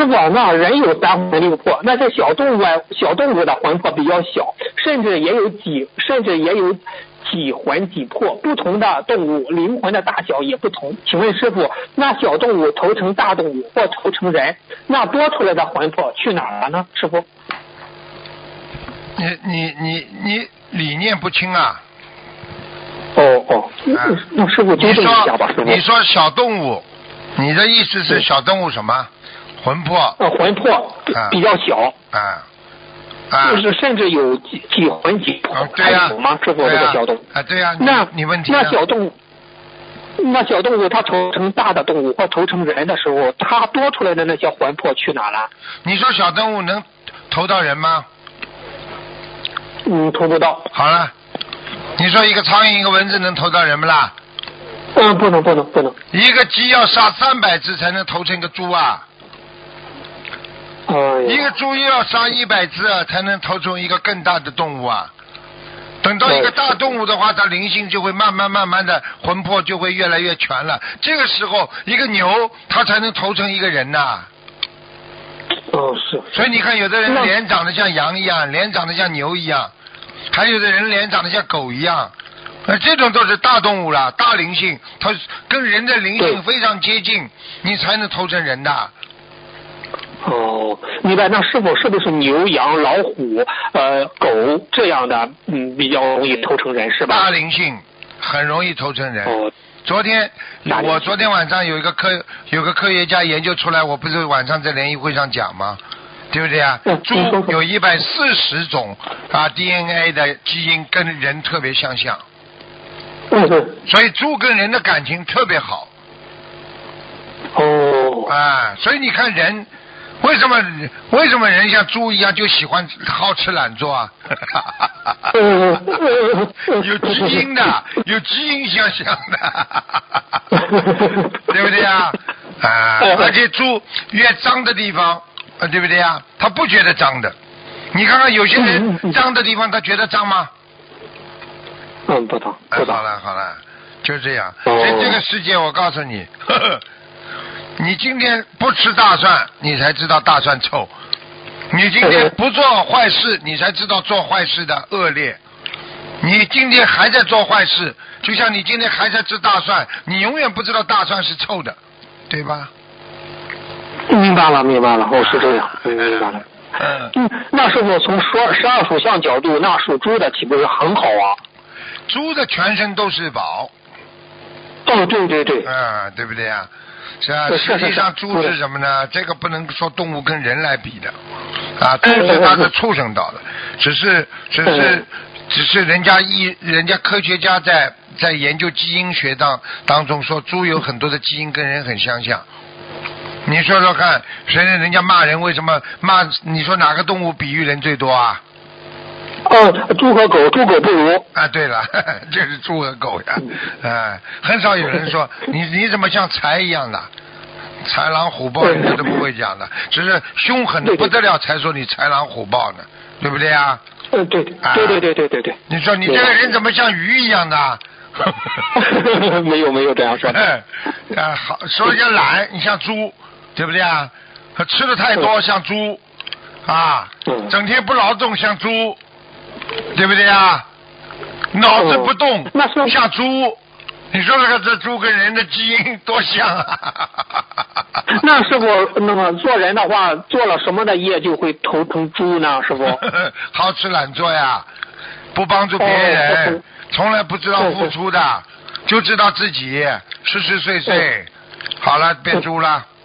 师傅，那人有三魂六魄，那这小动物的魂魄比较小，甚至也有几魂几魄，不同的动物灵魂的大小也不同。请问师傅，那小动物投成大动物或投成人，那多出来的魂魄去哪儿了呢？师傅？ 你理念不清啊。 那师傅纠正一下吧，师傅。 你说小动物，你的意思是小动物什么？魂魄？ 魂魄比较小。就是甚至有几魂几魄， 对呀， 有吗？师傅，这个小动物对呀，你问题那小动物它投成大的动物或投成人的时候，它多出来的那些魂魄去哪了？ 你说小动物能投到人吗？ 投不到。 好了，你说一个苍蝇一个蚊子能投到人不啦？ 不能。 一个鸡要杀300只才能投成一个猪啊。一个猪要杀100只才能投出一个更大的动物啊。等到一个大动物的话，它灵性就会慢慢的魂魄就会越来越全了。这个时候一个牛它才能投成一个人呐。 是。 所以你看有的人脸长得像羊一样，脸长得像牛一样，还有的人脸长得像狗一样，这种都是大动物了，大灵性，它跟人的灵性非常接近，你才能投成人的。 明白。那师傅是不是牛羊老虎狗这样的比较容易投成人是吧？ 大灵性很容易投成人。我昨天晚上有个科学家研究出来，我不是晚上在联谊会上讲吗？对不对啊？猪有140种DNA 的基因跟人特别相像。所以猪跟人的感情特别好。所以你看人为什么人像猪一样就喜欢好吃懒做啊？有基因的，有基因相像的，对不对啊？而且猪越脏的地方，对不对啊？他不觉得脏的。你看看有些人脏的地方，他觉得脏吗？ 不脏。 好了，就这样。所以这个世界，我告诉你。你今天不吃大蒜，你才知道大蒜臭；你今天不做坏事，你才知道做坏事的恶劣。你今天还在做坏事，就像你今天还在吃大蒜，你永远不知道大蒜是臭的，对吧？ 明白了，是这样，明白了。那师傅从12属相角度，那属猪的岂不是很好啊？ 猪的全身都是宝。 对。 对不对啊？是啊，实际上猪是什么呢？这个不能说动物跟人来比的，猪是它是畜生道的，只是人家科学家在研究基因学当中说，猪有很多的基因跟人很相像。你说说看，人家骂人为什么骂？你说哪个动物比喻人最多啊？ 猪和狗，猪狗不如。 对了，就是猪和狗呀。很少有人说你怎么像豺一样的，豺狼虎豹人家都不会讲的，只是凶狠的不得了才说你豺狼虎豹呢，对不对啊？ 对。 你说你这个人怎么像鱼一样的？ 没有这样说。 好，说人家懒，你像猪，对不对啊？吃的太多像猪整天不劳动像猪。对不对啊？脑子不动像猪，你说这猪跟人的基因多像啊？ 那师傅，那么做人的话，做了什么的业就会投成猪呢？师傅， 好吃懒做呀，不帮助别人，从来不知道付出的，就知道自己吃吃睡睡，好了变猪了。